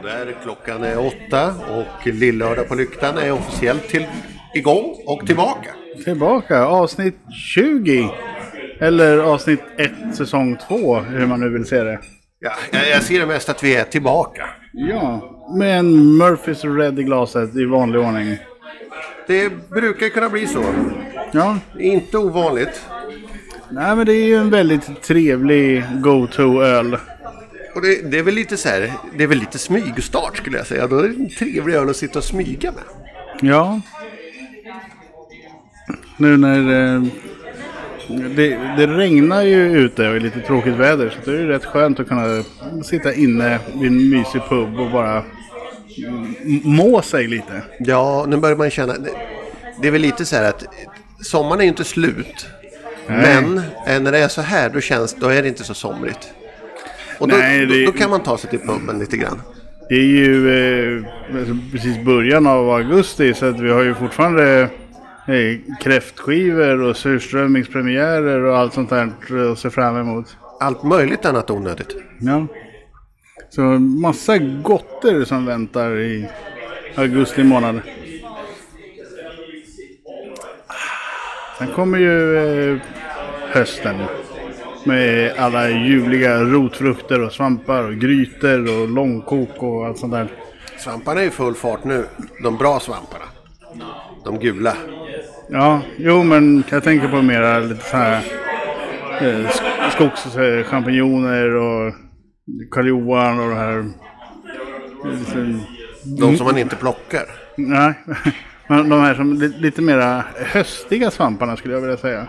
där, klockan är 8 och Lillördag på lyktan är officiellt igång och tillbaka. Tillbaka, avsnitt 20. Eller avsnitt 1, säsong 2, hur man nu vill se det. Ja, jag ser det mest att vi är tillbaka. Ja, med en Murphys Red i glaset i vanlig ordning. Det brukar kunna bli så. Ja. Inte ovanligt. Nej, men det är ju en väldigt trevlig go-to-öl. Och det är väl lite så här, det är väl lite smygstart skulle jag säga. Då är det en trevlig öl att sitta och smyga med. Ja. Nu när det regnar ju ute och är lite tråkigt väder, så det är ju rätt skönt att kunna sitta inne vid en mysig pub och bara må sig lite. Ja, nu börjar man känna, det är väl lite så här att sommaren är ju inte slut. Nej. Men när det är så här då är det inte så somrigt. Och då kan man ta sig till puben lite grann. Det är ju precis början av augusti, så att vi har ju fortfarande kräftskivor och surströmmingspremiärer och allt sånt där att se fram emot. Allt möjligt annat onödigt. Ja. Så massa gotter som väntar i augusti månad. Sen kommer ju hösten med alla juliga rotfrukter och svampar och grytor och långkok och allt sånt där. Svamparna är i full fart nu. De bra svamparna. De gula. Ja, jo, men jag tänker på mera lite så här skogschampinjoner och Karl Johan och det här. De som man inte plockar. Nej, men de här som lite mera höstiga svamparna skulle jag vilja säga.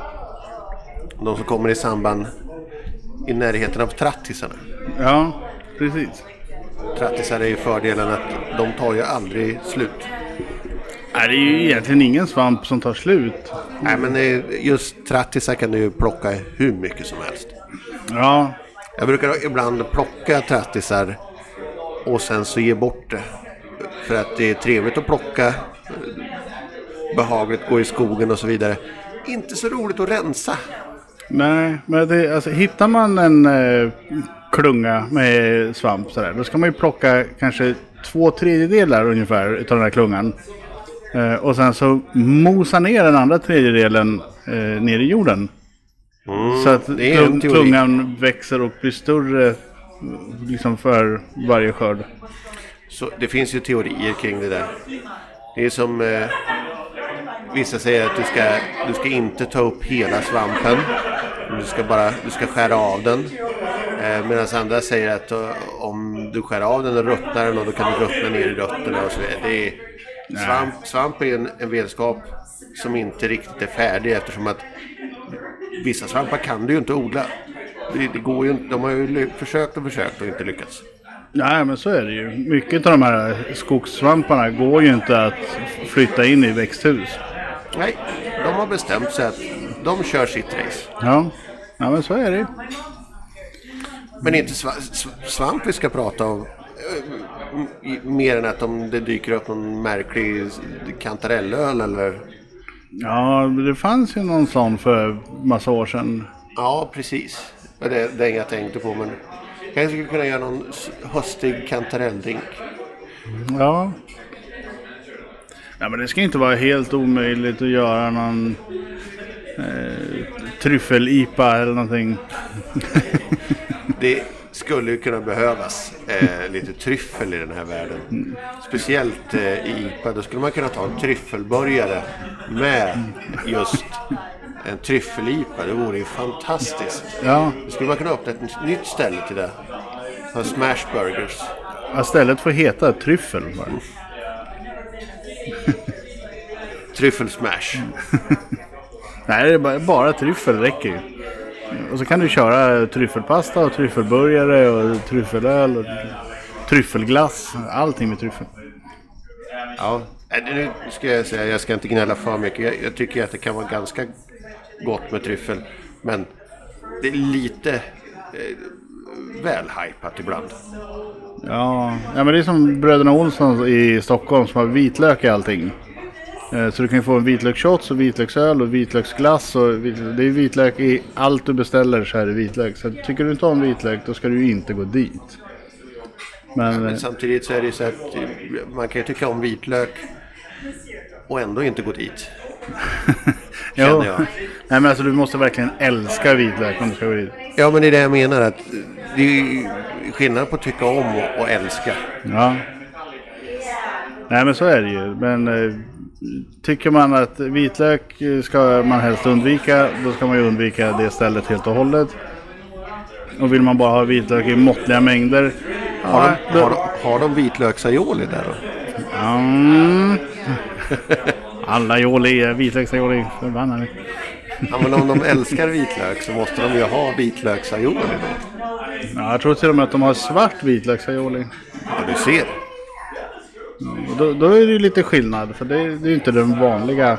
De som kommer i samband i närheten av trattisarna. Ja, precis. Trattisar är ju fördelen att de tar ju aldrig slut. Nej, det är ju egentligen ingen svamp som tar slut. Nej, men just trattisar kan du ju plocka hur mycket som helst. Ja. Jag brukar ibland plocka trattisar och sen så ge bort det. För att det är trevligt att plocka, behagligt gå i skogen och så vidare. Inte så roligt att rensa. Nej, men alltså, hittar man en klunga med svamp sådär, då ska man ju plocka kanske 2/3 ungefär utav den här klungan. Och sen så mosa ner den andra 1/3 ner i jorden. Så att klungan växer och blir större liksom för varje skörd. Så det finns ju teorier kring det där. Det är som vissa säger att du ska inte ta upp hela svampen. Du ska skära av den. Medan andra säger att om du skär av den och ruttnar den, och då kan du ruttna ner i rötterna och så vidare. Svamp är en vedskap som inte riktigt är färdig, eftersom att vissa svampar kan du ju inte odla. Det går ju inte, de har ju försökt och inte lyckats. Nej, men så är det ju. Mycket av de här skogssvamparna går ju inte att flytta in i växthus. Nej, de har bestämt sig att de kör sitt race. Ja, men så är det. Men inte svamp vi ska prata om. Mer än att om det dyker upp någon märklig kantarellöl eller... Ja, det fanns ju någon sån för massa år sedan. Ja, precis. Det är jag tänkte på, men jag skulle kunna göra någon höstig kantarelldrink. Ja. Ja, men det ska inte vara helt omöjligt att göra någon tryffel-IPA eller någonting. Det skulle ju kunna behövas lite tryffel i den här världen. Speciellt i IPA. Då skulle man kunna ta en tryffelburgare med just en tryffel-IPA. Det vore ju fantastiskt. Ja. Då skulle man kunna öppna ett nytt ställe till det. Smash burgers. Ja, stället får heta tryffel bara. Tryffelsmash. Nej, det är bara tryffel räcker ju. Och så kan du köra tryffelpasta och tryffelburgare och tryffelöl och tryffelglass. Allting med tryffel. Ja, nu ska jag säga, jag ska inte gnälla för mycket. Jag tycker att det kan vara ganska gott med tryffel. Men det är lite väl hypat ibland. Ja, men det är som bröderna Olsson i Stockholm som har vitlök i allting. Så du kan ju få en vitlöksshots och vitlöksöl och vitlöksglass. Och det är vitlök i allt du beställer, så här är vitlök. Så tycker du inte om vitlök, då ska du inte gå dit. Men samtidigt så är det så att man kan ju tycka om vitlök och ändå inte gå dit. Känner jag. Nej, men alltså du måste verkligen älska vitlök om du ska gå dit. Ja, men det är det jag menar, att det är skillnad på att tycka om och älska. Ja. Nej, men så är det ju. Men tycker man att vitlök ska man helst undvika, då ska man ju undvika det stället helt och hållet. Och vill man bara ha vitlök i måttliga mängder. Har de vitlöksaioli där då? Alla aioli är vitlöksaioli. Förbannade. Ja, men om de älskar vitlök så måste de ju ha vitlöksaioli då. Ja, jag tror till och med att de har svart vitlöksaioli. Ja, du ser. Då är det ju lite skillnad, för det är ju inte den vanliga.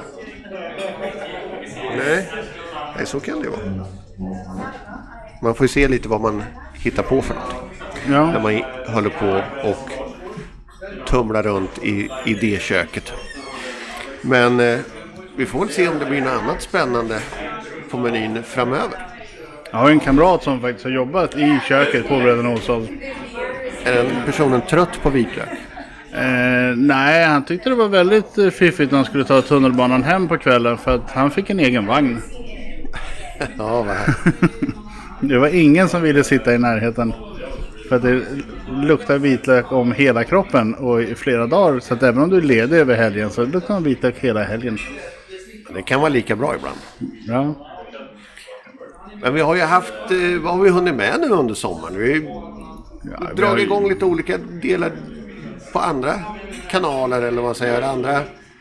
Nej, så kan det vara. Man får ju se lite vad man hittar på för något. Ja. När man håller på och tumlar runt i det köket. Men vi får väl se om det blir något annat spännande på menyn framöver. Jag har en kamrat som faktiskt har jobbat i köket på Bröderna Olsson. Är den personen trött på vitlök? Nej, han tyckte det var väldigt fiffigt när han skulle ta tunnelbanan hem på kvällen, för att han fick en egen vagn. Ja, vad här. Det var ingen som ville sitta i närheten, för att det luktar vitlök om hela kroppen och i flera dagar. Så att även om du leder över helgen så luktar man vitlök hela helgen. Det kan vara lika bra ibland. Ja. Men vi har ju haft, vad har vi hunnit med nu under sommaren? Vi drar igång lite olika delar på andra kanaler, eller vad man säger, andra,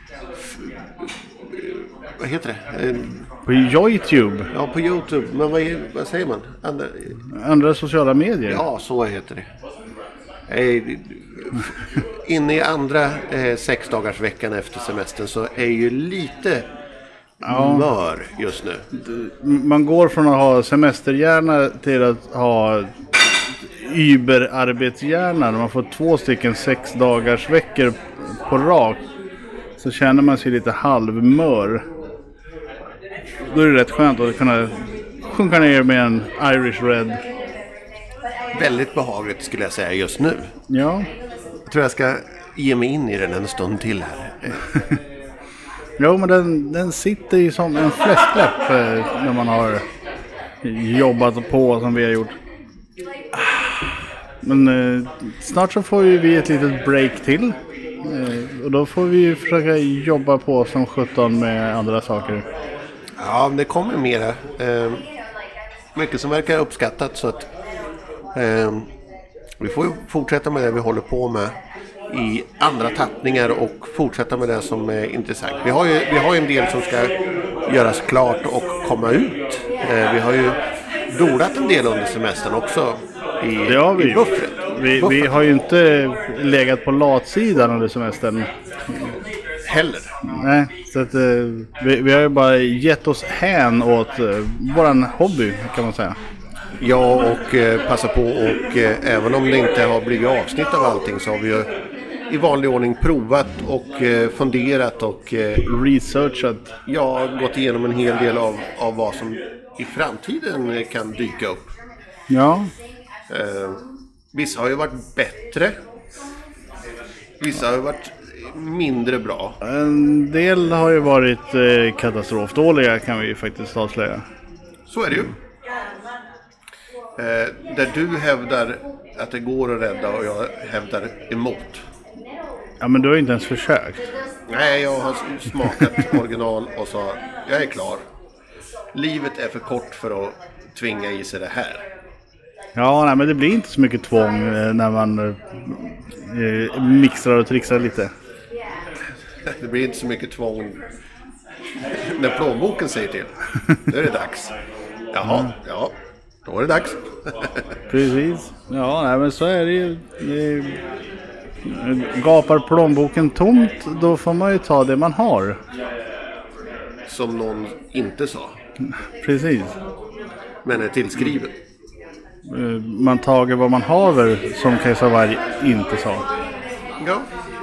vad heter det? På YouTube. Ja, på YouTube. Men vad säger man? Andra sociala medier. Ja, så heter det. Inne i andra 6 dagars veckan efter semestern så är ju lite mör just nu. Man går från att ha semesterhjärna till att ha Uber-arbetshjärna. Man får 2 6 dagars veckor på rak. Så känner man sig lite halvmör. Då är det rätt skönt att kunna sjunka ner med en Irish Red. Väldigt behagligt skulle jag säga just nu. Ja. Jag tror jag ska ge mig in i den en stund till här. Jo, men den sitter ju som en fläskläpp när man har jobbat på som vi har gjort. Men snart så får vi ett litet break till. Och då får vi försöka jobba på som 17 med andra saker. Ja, det kommer mera. Mycket som verkar uppskattat, så att vi får fortsätta med det vi håller på med i andra tappningar och fortsätta med det som är intressant. Vi har ju en del som ska göras klart och komma ut. Vi har ju dolat en del under semestern också i buffret. Vi har ju inte legat på latsidan under semestern heller. Nej, så att vi har ju bara gett oss hän åt våran hobby, kan man säga. Ja, och passa på, och även om det inte har blivit avsnitt av allting så har vi ju i vanlig ordning provat och funderat och researchat. Ja, gått igenom en hel del av vad som i framtiden kan dyka upp. Ja. Vissa har ju varit bättre. Vissa har ju varit mindre bra. En del har ju varit katastrofdåliga, kan vi ju faktiskt avslöja. Så är det ju. Där du hävdar att det går att rädda och jag hävdar emot. Ja, men du har ju inte ens försökt. Nej, jag har smakat original och sa jag är klar. Livet är för kort för att tvinga i sig det här. Ja, nej, men det blir inte så mycket tvång när man mixar och trixar lite. Det blir inte så mycket tvång när plånboken säger till. Då är det dags. Jaha, ja, då är det dags. Precis. Ja, nej, men så är det ju. Gapar plånboken tomt, då får man ju ta det man har. Som någon inte sa. Precis. Men är tillskriven. Man tager vad man haver, som Kajsa Warg inte sa. Ja.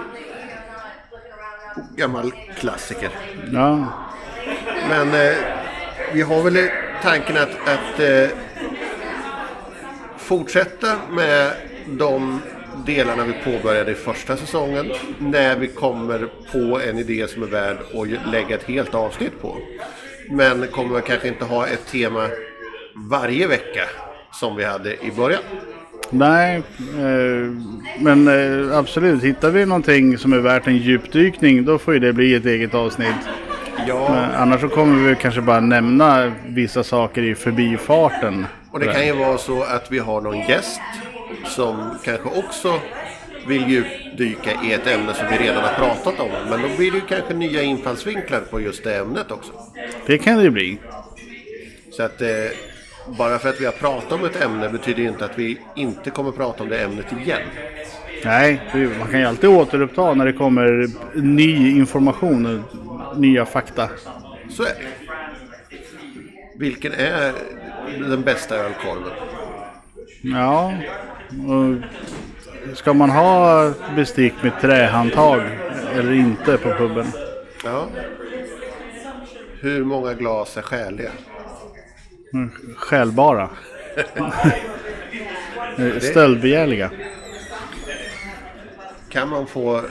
Gammal klassiker. Ja. Men vi har väl tanken att fortsätta med de delarna vi påbörjade i första säsongen när vi kommer på en idé som är värd att lägga ett helt avsnitt på. Men kommer vi kanske inte ha ett tema varje vecka som vi hade i början. Nej, men absolut. Hittar vi någonting som är värt en djupdykning, då får ju det bli ett eget avsnitt. Ja. Men annars så kommer vi kanske bara nämna vissa saker i förbifarten. Och det kan ju vara så att vi har någon gäst som kanske också vill djupdyka i ett ämne som vi redan har pratat om. Men då blir det ju kanske nya infallsvinklar på just det ämnet också. Det kan det bli. Så att bara för att vi har pratat om ett ämne betyder inte att vi inte kommer prata om det ämnet igen. Nej, man kan ju alltid återuppta när det kommer ny information, nya fakta. Så är det. Vilken är den bästa ölkorven? Ja, och ska man ha bestick med trähandtag eller inte på puben? Ja. Hur många glas är skäliga? Skällbara. Stöldbegärliga. Kan man få...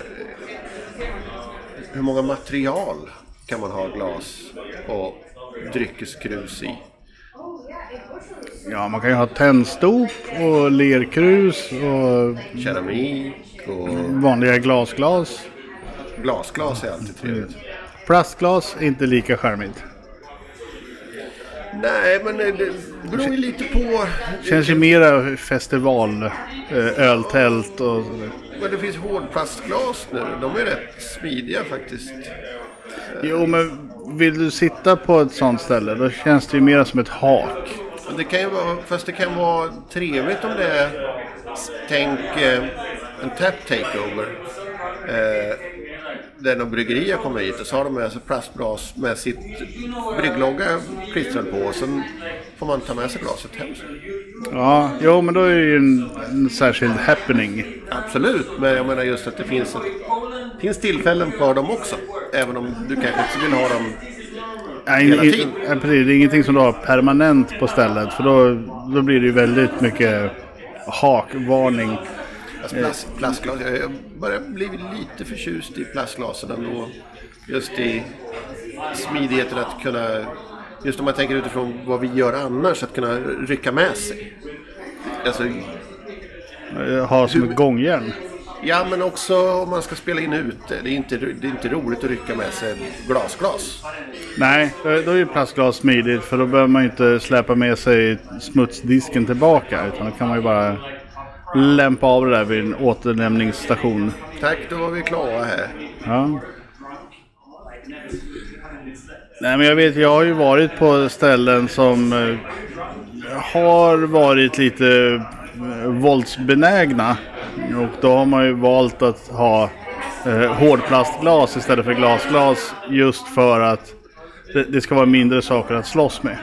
Hur många material kan man ha glas och dryckeskrus i? Ja, man kan ju ha tändstop och lerkrus och Keramik och... vanliga glasglas. Glasglas är alltid trevligt. Plastglas är inte lika charmigt. Nej, men det beror ju lite på... Känns ju mera festival, öltält och... Men det finns hårdplastglas nu. De är rätt smidiga faktiskt. Jo, men vill du sitta på ett sånt ställe, då känns det ju mera som ett hak. Det kan ju vara, fast det kan vara trevligt om det är, tänk en tap takeover. Där någon bryggerier kommer hit och så har de med sig plastglas med sitt brygglogga klistrad på och sen får man ta med sig glaset hem. Ja, jo, men då är det ju en särskild happening. Absolut, men jag menar just att det finns tillfällen för dem också. Även om du kanske inte vill ha dem hela tiden. Precis, det är ingenting som du har permanent på stället, för då blir det ju väldigt mycket hakvarning. Alltså plastglas, jag börjar bli lite förtjust i plastglasen ändå. Just i smidigheten att kunna, just om man tänker utifrån vad vi gör annars, att kunna rycka med sig. Alltså, ha som ett gångjärn. Ja, men också om man ska spela in ute. Det är inte roligt att rycka med sig glasglas. Nej, då är ju plastglas smidigt, för då behöver man inte släppa med sig smutsdisken tillbaka, utan då kan man ju bara lämpa av det där vid en återlämningsstation. Tack, då var vi klara här. Ja. Nej, men jag har ju varit på ställen som har varit lite våldsbenägna, och då har man ju valt att ha hårdplastglas istället för glasglas, just för att det ska vara mindre saker att slåss med.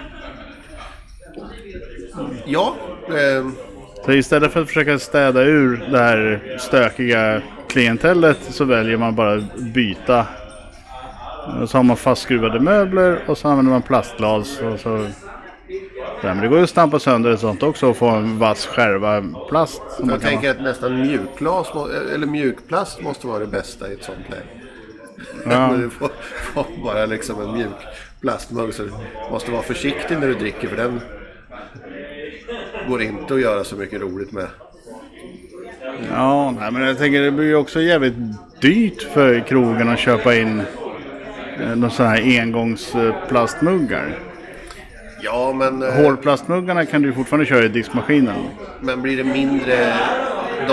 Ja, Så istället för att försöka städa ur det här stökiga klientellet, så väljer man bara att byta. Så har man fastskruvade möbler och så använder man plastglas. Och så... Men det går ju att stampa sönder ett sånt också och få en vass skärva plast. Jag tänker att nästan mjukglas eller mjukplast måste vara det bästa i ett sånt läge. Ja. Du får bara liksom en mjuk plastmugg, så du måste vara försiktig när du dricker, för den går inte att göra så mycket roligt med. Ja, nej, men jag tänker det blir ju också jävligt dyrt för krogen att köpa in de sådana här engångsplastmuggar. Ja, men... Hårplastmuggarna kan du fortfarande köra i diskmaskinen. Men blir det mindre... De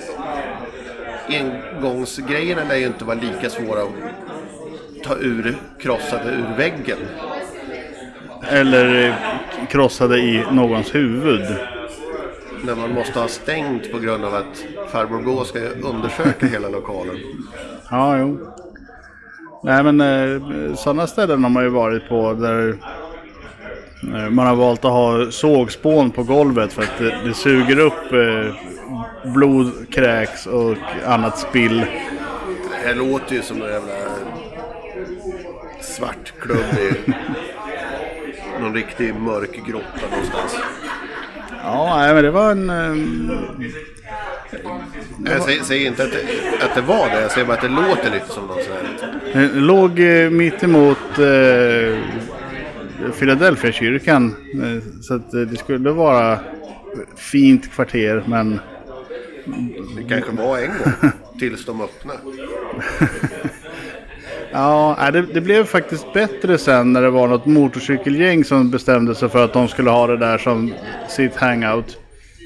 engångsgrejerna lär ju inte vara lika svåra att ta krossade ur väggen. Eller krossade i någons huvud. När man måste ha stängt på grund av att farbror Blå ska undersöka hela lokalen. Ja, jo. Nej, men sådana ställen har man ju varit på där man har valt att ha sågspån på golvet för att det suger upp blod, kräks och annat spill. Det här låter ju som en jävla svart klubb i någon riktig mörk grotta någonstans. Ja, men det var Jag säger inte att det var det. Jag säger bara att det låter lite som någon sån här. Det låg mitt emot Philadelphia-kyrkan. Så att det skulle vara fint kvarter, men... Det kanske var en gång tills de öppnade. Ja, det blev faktiskt bättre sen när det var något motorcykelgäng som bestämde sig för att de skulle ha det där som sitt hangout.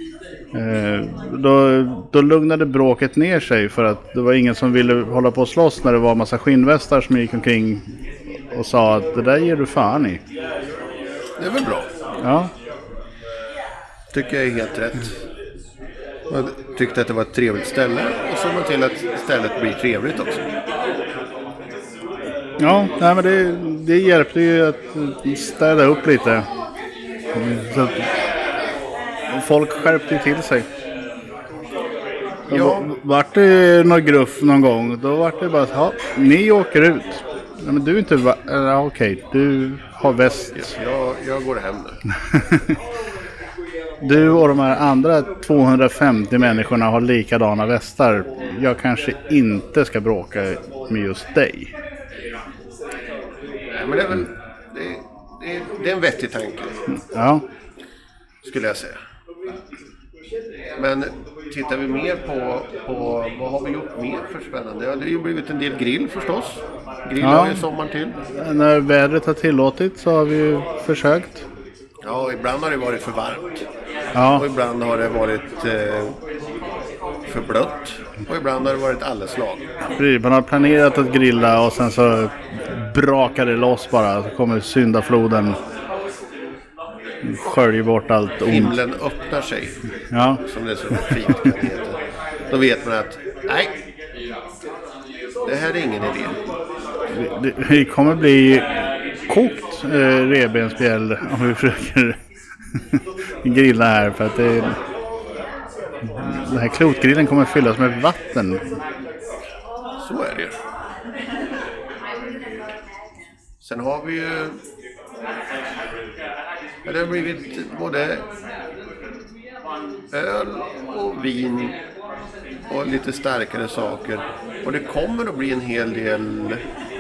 Då lugnade bråket ner sig för att det var ingen som ville hålla på och slåss när det var en massa skinnvästar som gick omkring och sa att det där ger du fan i. Det är väl bra. Ja. Tycker jag är helt rätt. Jag tyckte att det var ett trevligt ställe och så man till att stället blir trevligt också. Ja, nej, men det hjälpte ju att städa upp lite. Så att folk skärpte till sig. Ja. Vart det någon gruff någon gång, då vart det bara att ni åker ut. Ja, men du är inte okej, du har väst. Jag går hem nu. Du och de här andra 250 människorna har likadana västar. Jag kanske inte ska bråka med just dig. Nej, men det är väl det är en vettig tanke. Ja. Skulle jag säga. Men tittar vi mer på vad har vi gjort mer för spännande? Ja, det har ju blivit en del grill förstås. Grill har ju sommaren till. När vädret har tillåtit så har vi ju försökt. Ja, ibland har det varit för varmt. Ja. Och ibland har det varit för blött. Och ibland har det varit alldeles lag. Man har planerat att grilla och sen så brakar det loss bara. Så kommer syndafloden, sköljer bort allt ont. Himlen öppnar sig. Ja. Som det så fint kan heta. Då vet man att nej, det här är ingen idé. Det kommer bli kokt revbensspjäll om vi försöker grilla här, för att den här klotgrillen kommer fyllas med vatten. Så är det. Sen har vi ju det har blivit både öl och vin och lite starkare saker. Och det kommer att bli en hel del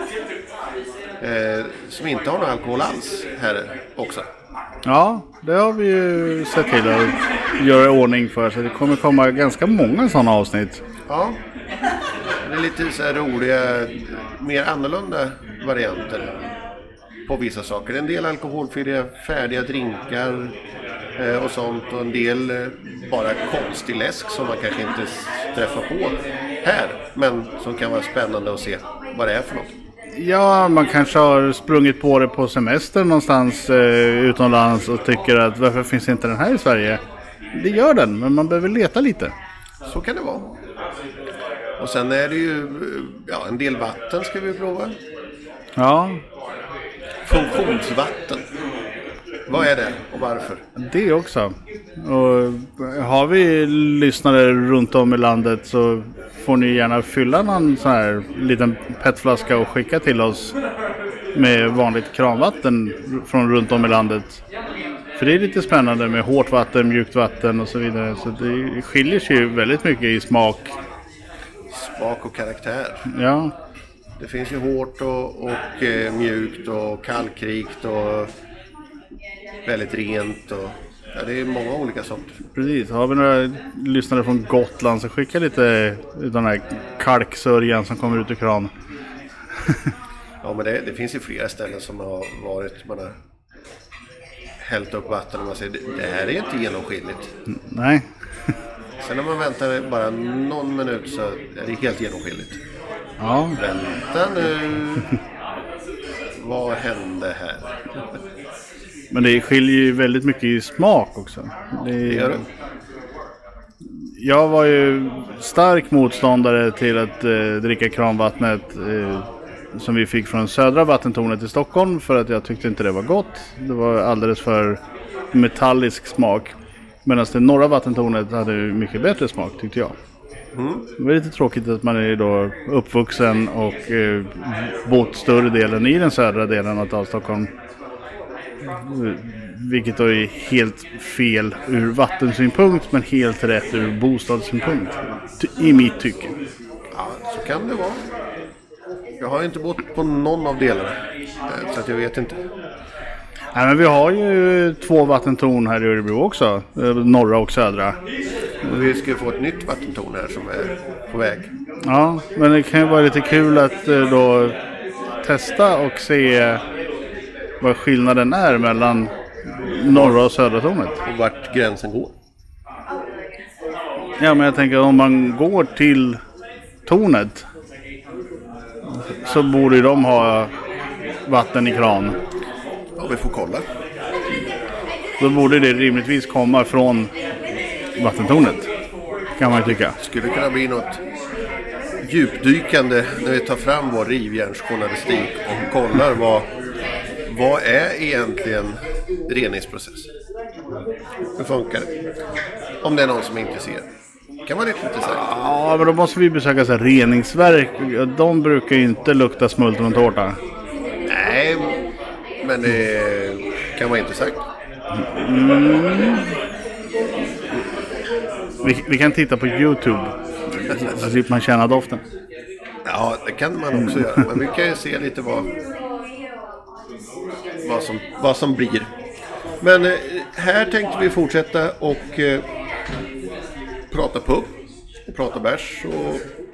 som inte har någon alkohol alls här också. Ja, det har vi ju sett till att göra i ordning för, så det kommer komma ganska många sådana avsnitt. Ja, det är lite så här roliga, mer annorlunda varianter på vissa saker. En del alkoholfria färdiga drinkar och sånt, och en del bara konstig läsk som man kanske inte träffar på här, men som kan vara spännande att se vad det är för något. Ja, man kanske har sprungit på det på semester någonstans utomlands och tycker att varför finns inte den här i Sverige? Det gör den, men man behöver leta lite. Så kan det vara. Och sen är det ju en del vatten ska vi prova. Ja. Funktionsvatten. Vad är det och varför? Det också. Och har vi lyssnare runt om i landet så får ni gärna fylla någon sån här liten petflaska och skicka till oss med vanligt kranvatten från runt om i landet. För det är lite spännande med hårt vatten, mjukt vatten och så vidare. Så det skiljer sig ju väldigt mycket i smak. Smak och karaktär. Ja. Det finns ju hårt och mjukt och kalkrikt och väldigt rent. Och, det är många olika sorter. Precis. Har vi några lyssnare från Gotland så skicka lite den här kalksörjan som kommer ut ur kran. Ja, men det finns ju flera ställen som har varit, man har hällt upp vatten och man säger det här är inte genomskinligt. Nej. Sen när man väntar bara någon minut så är det helt genomskinligt. Ja. Vänta nu. Vad hände här? Men det skiljer ju väldigt mycket i smak också. Det gör det. Jag var ju stark motståndare till att dricka kranvattnet som vi fick från södra vattentornet i Stockholm, för att jag tyckte inte det var gott. Det var alldeles för metallisk smak. Medan det norra vattentornet hade mycket bättre smak, tyckte jag. Det var lite tråkigt att man är då uppvuxen och bott större delen i den södra delen av Stockholm. Vilket då är helt fel ur vattensynpunkt men helt rätt ur bostadssynpunkt. I mitt tycke. Ja, så kan det vara. Jag har inte bott på någon av delarna. Så att jag vet inte. Nej, men vi har ju 2 vattentorn här i Örebro också. Norra och södra. Vi ska få ett nytt vattentorn här som är på väg. Ja, men det kan ju vara lite kul att då testa och se vad skillnaden är mellan norra och södra tornet. Och vart gränsen går. Ja, men jag tänker om man går till tornet så borde ju de ha vatten i kran. Ja, vi får kolla. Då borde det rimligtvis komma från vattentornet, kan man ju tycka. Skulle kunna bli något djupdykande när vi tar fram vår rivjärnsjournalistik och kollar vad är egentligen reningsprocess. Hur funkar det? Om det är någon som är intresserad. Det kan vara lite intressant. Ja, men då måste vi besöka så här reningsverk. De brukar ju inte lukta smultron och tårta. Nej, men det kan vara intressant. Vi kan titta på YouTube. Så slipper man känna doften. Ja, det kan man också göra. Men vi kan ju se lite vad som blir. Men här tänkte vi fortsätta och prata pub och prata bärs och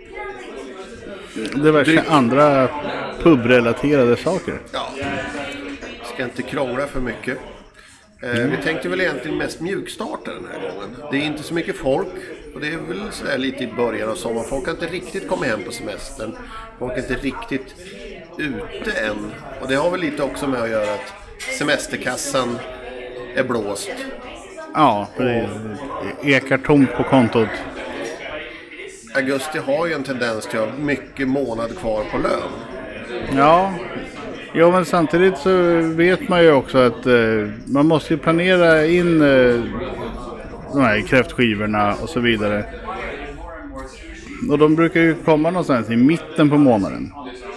det var andra pubrelaterade saker. ja, ska inte krångla för mycket. Vi tänkte väl egentligen mest mjukstarta den här gången. Det är inte så mycket folk och det är väl så där lite i början av sommaren. Folk har inte riktigt kommit hem på semestern. Folk är inte riktigt ute än. Och det har väl lite också med att göra att semesterkassan är blåst. Ja, det ekar tomt på kontot. Augusti har ju en tendens till att ha mycket månad kvar på lön. Ja, jo, men samtidigt så vet man ju också att man måste ju planera in de här kräftskivorna och så vidare. Och de brukar ju komma någonstans i mitten på månaden.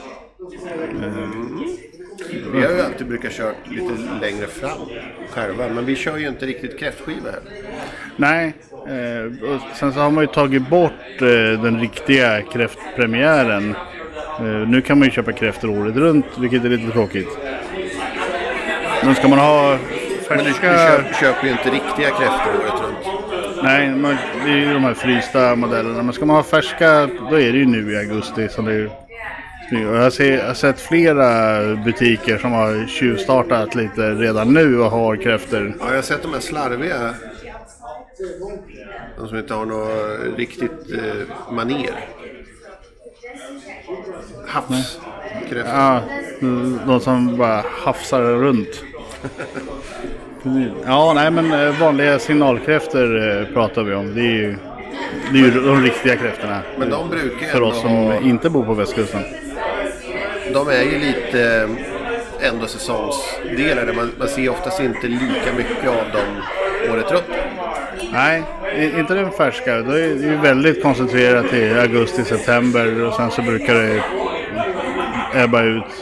Vi har ju alltid brukat köra lite längre fram själva, men vi kör ju inte riktigt kräftskiva här. Nej, och sen så har man ju tagit bort den riktiga kräftpremiären. Nu kan man ju köpa kräftor året runt, vilket är lite tråkigt. Men ska man ha färska... Men du köper ju inte riktiga kräftor året runt. Nej, det är ju de här frysta modellerna. Men ska man ha färska, då är det ju nu i augusti som det är. Jag har sett flera butiker som har tjuvstartat lite redan nu och har kräftor. Ja, jag har sett de här slarviga. De som inte har något riktigt maner. Havskräftor. Ja, de som bara hafsar runt. Ja, nej, men vanliga signalkräftor pratar vi om. Det är ju de riktiga kräftorna. Men de brukar för oss som inte bor på västkusten. De är ju lite ändå säsongsdelare. Man ser oftast inte lika mycket av dem året runt. Nej, inte den färska. Det är ju väldigt koncentrerat i augusti-september och sen så brukar det ebba ut.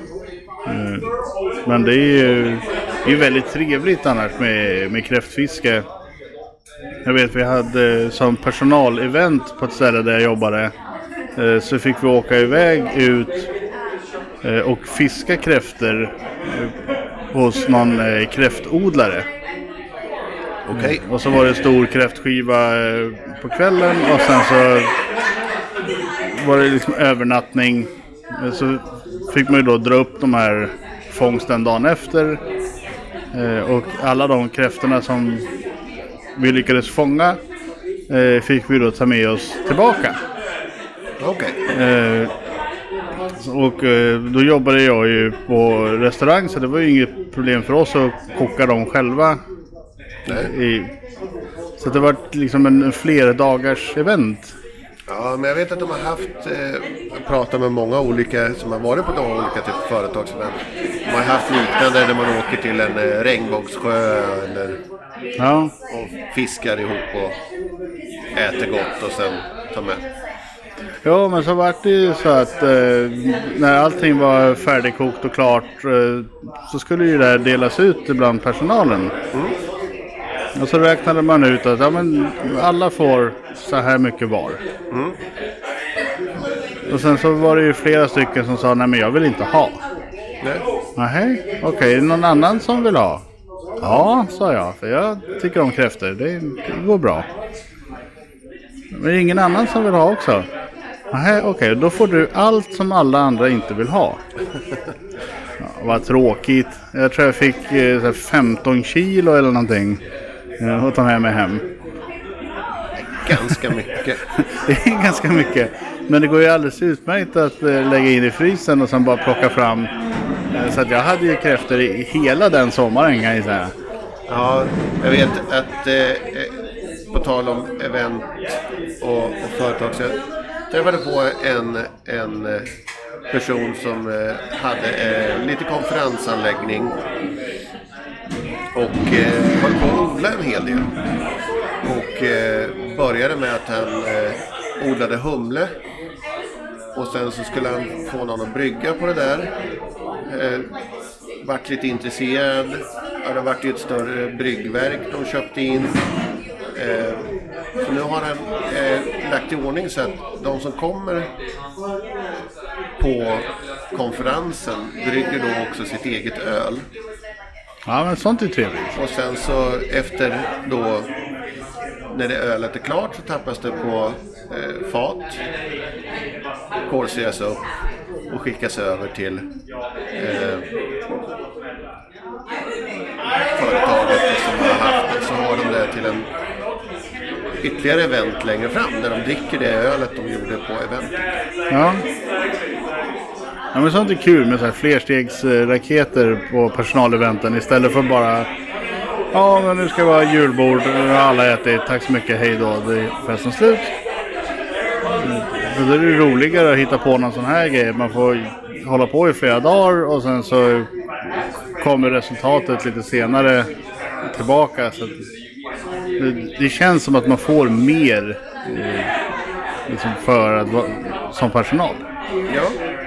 Men det är ju väldigt trevligt annars med kräftfiske. Jag vet vi hade som personalevent på ett ställe där jag jobbade, så fick vi åka iväg ut och fiska kräftor hos någon kräftodlare. Okej. Och så var det stor kräftskiva på kvällen och sen så var det liksom övernattning. Så fick man ju då dra upp de här fångsten dagen efter. Och alla de kräftorna som vi lyckades fånga fick vi då ta med oss tillbaka. Okej. Och då jobbade jag ju på restaurang, så det var ju inget problem för oss att koka dem själva. Så det var liksom en flera dagars event. Ja, men jag vet att de har haft pratat med många olika som har varit på de olika typ av företagsevent. De har haft liknande där man åker till en regnbågssjö eller och fiskar ihop och äter gott och sen tar med. Ja, men så var det ju så att när allting var färdigkokt och klart så skulle ju det här delas ut bland personalen. Och så räknade man ut att ja, men alla får så här mycket var. Och sen så var det ju flera stycken som sa nej men jag vill inte ha. Nej, okej, någon annan som vill ha? Ja, sa jag, för jag tycker om kräftor, det går bra. Men det är ingen annan som vill ha också. Nej, okej, då får du allt som alla andra inte vill ha. Ja, vad tråkigt. Jag tror jag fick 15 kilo eller någonting och ta med mig hem. Ganska mycket. Det är ganska mycket. Men det går ju alldeles utmärkt att lägga in i frysen och sen bara plocka fram. Så att jag hade ju kräftor i hela den sommaren kan jag säga. Ja, jag vet att på tal om event och företag så jag träffade på en person som hade lite konferensanläggning och höll på att odla en hel del. Och började med att han odlade humle. Och sen så skulle han få någon att brygga på det där. Vart lite intresserad. Det varit ett större bryggverk de köpte in. Så nu har han lagt i ordning så att de som kommer på konferensen brygger då också sitt eget öl. Ja, men sånt är trevligt. Och sen så efter då när det ölet är klart så tappas det på fat, kolsyras upp och skickas över till företaget som har haft det. Så har de det till en ytterligare event längre fram där de dricker det ölet de gjorde på eventet. Ja. Ja, men sånt är kul med så här flerstegsraketer på personaleventen istället för bara ja, men nu ska det vara julbord och alla äter, tack så mycket, hej då, det är festen slut. Så det är ju roligare att hitta på någon sån här grej. Man får hålla på i flera dagar och sen så kommer resultatet lite senare tillbaka. Så det känns som att man får mer liksom för att som personal. Ja.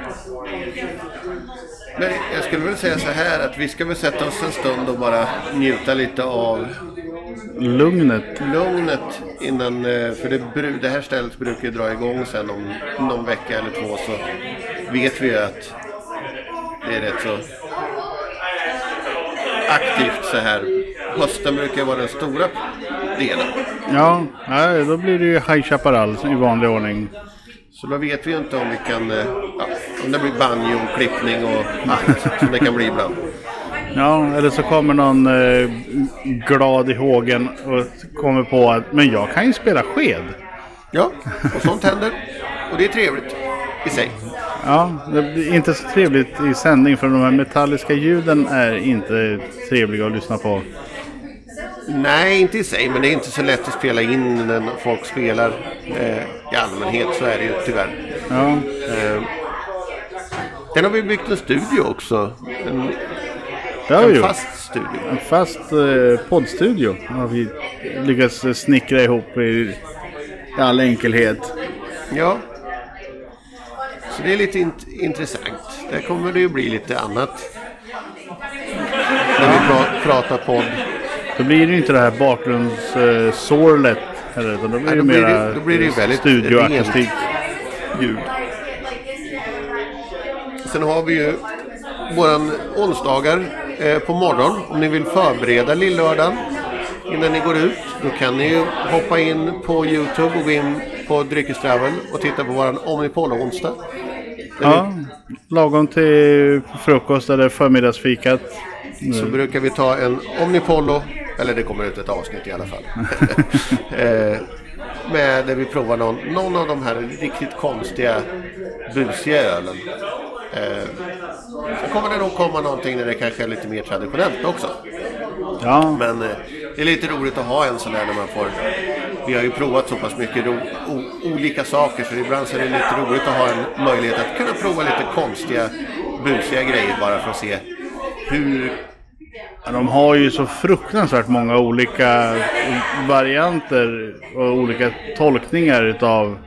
Men jag skulle väl säga så här att vi ska väl sätta oss en stund och bara njuta lite av lugnet innan, för det här stället brukar ju dra igång sen om någon vecka eller två, så vet vi ju att det är rätt så aktivt så här. Hösten brukar vara den stora delen. Ja, då blir det ju High Chaparral i vanlig ordning. Så då vet vi inte om vi kan, om det blir banjo, klippning och allt som det kan bli ibland. Ja, eller så kommer någon glad i hågen och kommer på att men jag kan ju spela sked. Ja, och sånt händer. Och det är trevligt i sig. Ja, det är inte så trevligt i sändning för de här metalliska ljuden är inte trevliga att lyssna på. Nej, inte i sig, men det är inte så lätt att spela in när folk spelar i allmänhet, så är det ju tyvärr. Ja. Sen har vi byggt en studio också. En fast studio. En fast poddstudio har vi lyckats snickra ihop i all enkelhet. Ja. Så det är lite intressant. Där kommer det ju bli lite annat. När vi pratar podd. Då blir det ju inte det här bakgrundssorlet. Då blir det mera då blir det ju väldigt studioakustik ljud. Sen har vi ju våran onsdagar på morgon. Om ni vill förbereda lillördagen innan ni går ut, då kan ni ju hoppa in på YouTube och gå in på Dryckestravel och titta på våran Omnipollo-onsdag. Ja, lagom till frukost eller förmiddagsfikat. Så brukar vi ta en Omnipollo, eller det kommer ut ett avsnitt i alla fall. Med där vi provar någon av de här riktigt konstiga busiga ölen. Så kommer det nog komma någonting där det kanske är lite mer traditionellt också. Ja. Men det är lite roligt att ha en sån där när man får. Vi har ju provat så pass mycket olika saker, så ibland så är det lite roligt att ha en möjlighet att kunna prova lite konstiga busiga grejer bara för att se hur. De har ju så fruktansvärt många olika varianter och olika tolkningar utav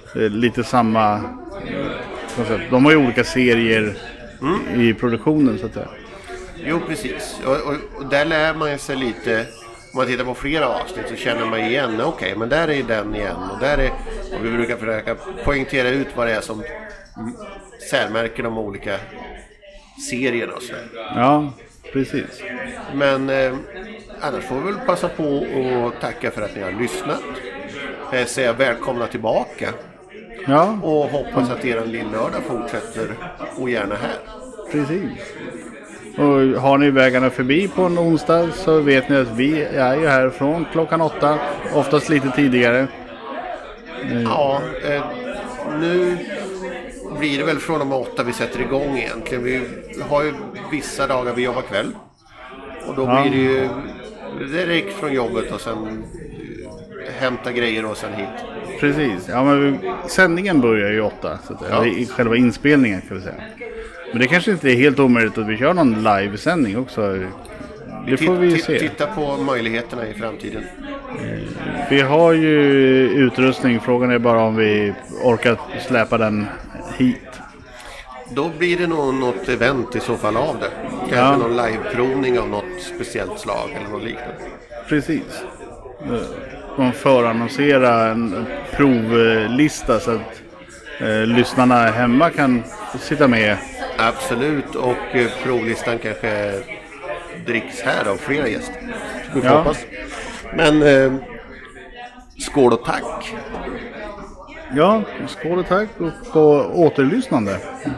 lite samma koncept. De har ju olika serier i produktionen så att säga. Jo, precis. Och där lär man sig lite. Om man tittar på flera avsnitt så känner man igen, okej, men där är den igen. Och vi brukar försöka poängtera ut vad det är som särmärker de olika serierna och så. Ja, precis. Men annars får vi väl passa på att tacka för att ni har lyssnat. Säga välkomna tillbaka. Ja, Och hoppas att er lillördag fortsätter och gärna här. precis. Och har ni vägarna förbi på en onsdag så vet ni att vi är ju här från klockan 8, oftast lite tidigare. Ja, nu blir det väl från och med 8 vi sätter igång egentligen. Vi har ju vissa dagar vi jobbar kväll. Och då blir det ju direkt från jobbet och sen hämta grejer och sen hit. Precis, ja men sändningen börjar ju 8, så att i själva inspelningen kan vi säga. Men det kanske inte är helt omöjligt att vi kör någon livesändning också. Det får vi se. Titta på möjligheterna i framtiden. Vi har ju utrustning, frågan är bara om vi orkar släpa den hit. Då blir det nog något event i så fall av det. Kanske någon liveprovning av något speciellt slag eller något liknande. Precis. De förannonserar en provlista så att lyssnarna hemma kan sitta med. Absolut, och provlistan kanske dricks här av flera gäster. Ska vi hoppas. Men skål och tack. Ja, skål och tack och på återlyssnande.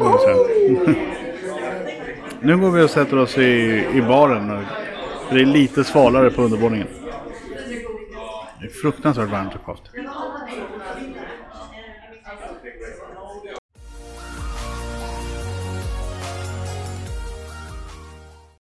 Nu går vi och sätter oss i baren. Det är lite svalare på undervåningen. Det är fruktansvärt varmt och kallt.